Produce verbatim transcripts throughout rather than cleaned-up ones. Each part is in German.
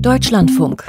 Deutschlandfunk.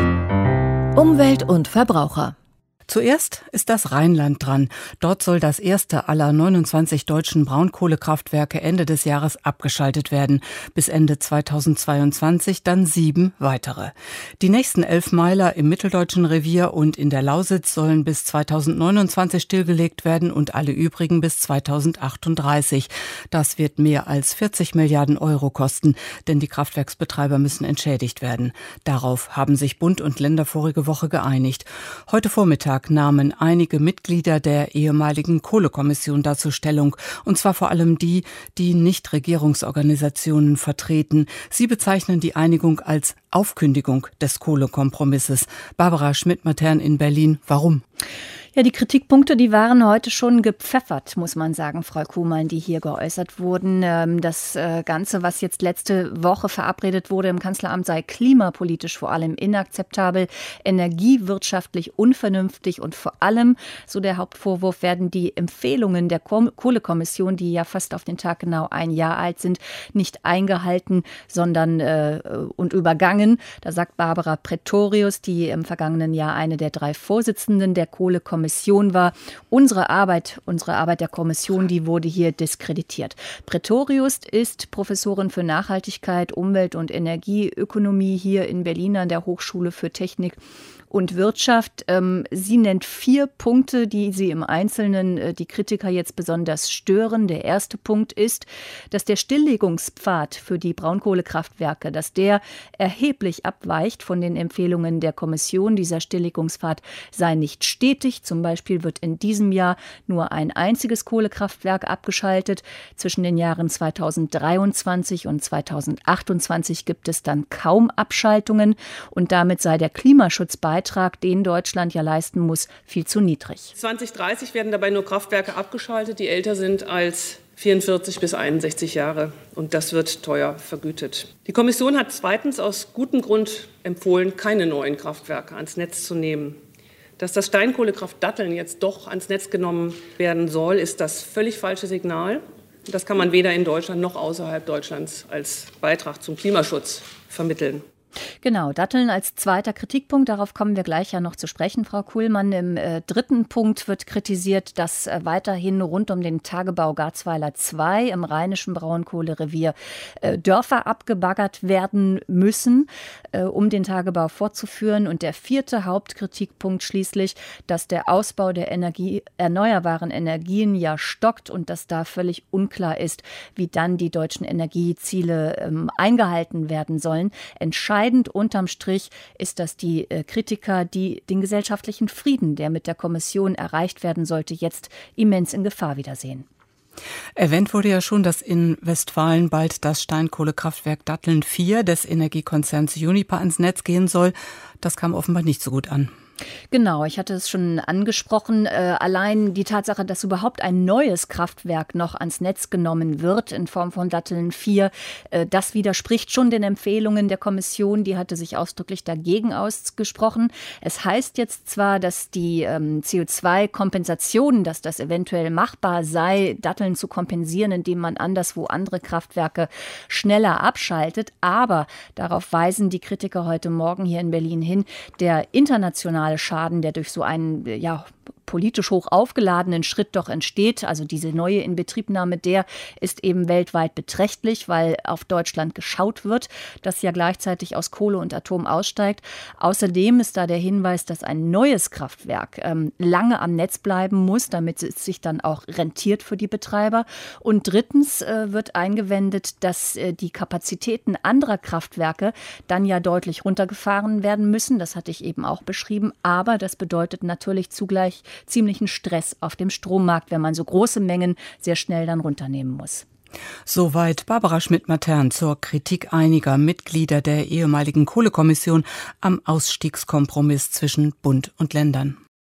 Umwelt und Verbraucher. Zuerst ist das Rheinland dran. Dort soll das erste aller neunundzwanzig deutschen Braunkohlekraftwerke Ende des Jahres abgeschaltet werden. Bis Ende zweitausendzweiundzwanzig dann sieben weitere. Die nächsten elf Meiler im Mitteldeutschen Revier und in der Lausitz sollen bis zweitausendneunundzwanzig stillgelegt werden und alle übrigen bis zweitausendachtunddreißig. Das wird mehr als vierzig Milliarden Euro kosten, denn die Kraftwerksbetreiber müssen entschädigt werden. Darauf haben sich Bund und Länder vorige Woche geeinigt. Heute Vormittag nahmen einige Mitglieder der ehemaligen Kohlekommission dazu Stellung, und zwar vor allem die, die Nichtregierungsorganisationen vertreten. Sie bezeichnen die Einigung als Aufkündigung des Kohlekompromisses. Barbara Schmidt-Matern in Berlin. Warum? Ja, die Kritikpunkte, die waren heute schon gepfeffert, muss man sagen, Frau Kuhlmann, die hier geäußert wurden. Das Ganze, was jetzt letzte Woche verabredet wurde im Kanzleramt, sei klimapolitisch vor allem inakzeptabel, energiewirtschaftlich unvernünftig und vor allem, so der Hauptvorwurf, werden die Empfehlungen der Kohlekommission, die ja fast auf den Tag genau ein Jahr alt sind, nicht eingehalten, sondern äh, und übergangen. Da sagt Barbara Pretorius, die im vergangenen Jahr eine der drei Vorsitzenden der Kohlekommission war. Unsere Arbeit, unsere Arbeit der Kommission, die wurde hier diskreditiert. Pretorius ist Professorin für Nachhaltigkeit, Umwelt- und Energieökonomie hier in Berlin an der Hochschule für Technik und Wirtschaft. Sie nennt vier Punkte, die sie im Einzelnen die Kritiker jetzt besonders stören. Der erste Punkt ist, dass der Stilllegungspfad für die Braunkohlekraftwerke, dass der erheblich abweicht von den Empfehlungen der Kommission. Dieser Stilllegungspfad sei nicht stetig. Zum Beispiel wird in diesem Jahr nur ein einziges Kohlekraftwerk abgeschaltet. Zwischen den Jahren zweitausenddreiundzwanzig und zweitausendachtundzwanzig gibt es dann kaum Abschaltungen. Und damit sei der Klimaschutzbeitrag, den Deutschland ja leisten muss, viel zu niedrig. zweitausenddreißig werden dabei nur Kraftwerke abgeschaltet, die älter sind als vierundvierzig bis einundsechzig Jahre. Und das wird teuer vergütet. Die Kommission hat zweitens aus gutem Grund empfohlen, keine neuen Kraftwerke ans Netz zu nehmen. Dass das Steinkohlekraft Datteln jetzt doch ans Netz genommen werden soll, ist das völlig falsche Signal. Das kann man weder in Deutschland noch außerhalb Deutschlands als Beitrag zum Klimaschutz vermitteln. Genau, Datteln als zweiter Kritikpunkt, darauf kommen wir gleich ja noch zu sprechen, Frau Kuhlmann. Im äh, dritten Punkt wird kritisiert, dass äh, weiterhin rund um den Tagebau Garzweiler zwei im rheinischen Braunkohlerevier äh, Dörfer abgebaggert werden müssen, äh, um den Tagebau fortzuführen. Und der vierte Hauptkritikpunkt schließlich, dass der Ausbau der Energie, erneuerbaren Energien ja stockt und dass da völlig unklar ist, wie dann die deutschen Energieziele ähm, eingehalten werden sollen. Entscheidend unterm Strich ist, dass die äh, Kritiker, die den gesellschaftlichen Frieden, der mit der Kommission erreicht werden sollte, jetzt immens in Gefahr wiedersehen. Erwähnt wurde ja schon, dass in Westfalen bald das Steinkohlekraftwerk Datteln vier des Energiekonzerns Uniper ans Netz gehen soll. Das kam offenbar nicht so gut an. Genau, ich hatte es schon angesprochen. Äh, allein die Tatsache, dass überhaupt ein neues Kraftwerk noch ans Netz genommen wird in Form von Datteln vier, äh, das widerspricht schon den Empfehlungen der Kommission. Die hatte sich ausdrücklich dagegen ausgesprochen. Es heißt jetzt zwar, dass die ähm, C O zwei Kompensation, dass das eventuell machbar sei, Datteln zu kompensieren, indem man anderswo andere Kraftwerke schneller abschaltet. Aber darauf weisen die Kritiker heute Morgen hier in Berlin hin, der internationale Schaden, der durch so einen ja, politisch hoch aufgeladenen Schritt doch entsteht, also diese neue Inbetriebnahme, der ist eben weltweit beträchtlich, weil auf Deutschland geschaut wird, das ja gleichzeitig aus Kohle und Atom aussteigt. Außerdem ist da der Hinweis, dass ein neues Kraftwerk ähm, lange am Netz bleiben muss, damit es sich dann auch rentiert für die Betreiber. Und drittens äh, wird eingewendet, dass äh, die Kapazitäten anderer Kraftwerke dann ja deutlich runtergefahren werden müssen. Das hatte ich eben auch beschrieben. Aber das bedeutet natürlich zugleich ziemlichen Stress auf dem Strommarkt, wenn man so große Mengen sehr schnell dann runternehmen muss. Soweit Barbara Schmidt-Matern zur Kritik einiger Mitglieder der ehemaligen Kohlekommission am Ausstiegskompromiss zwischen Bund und Ländern.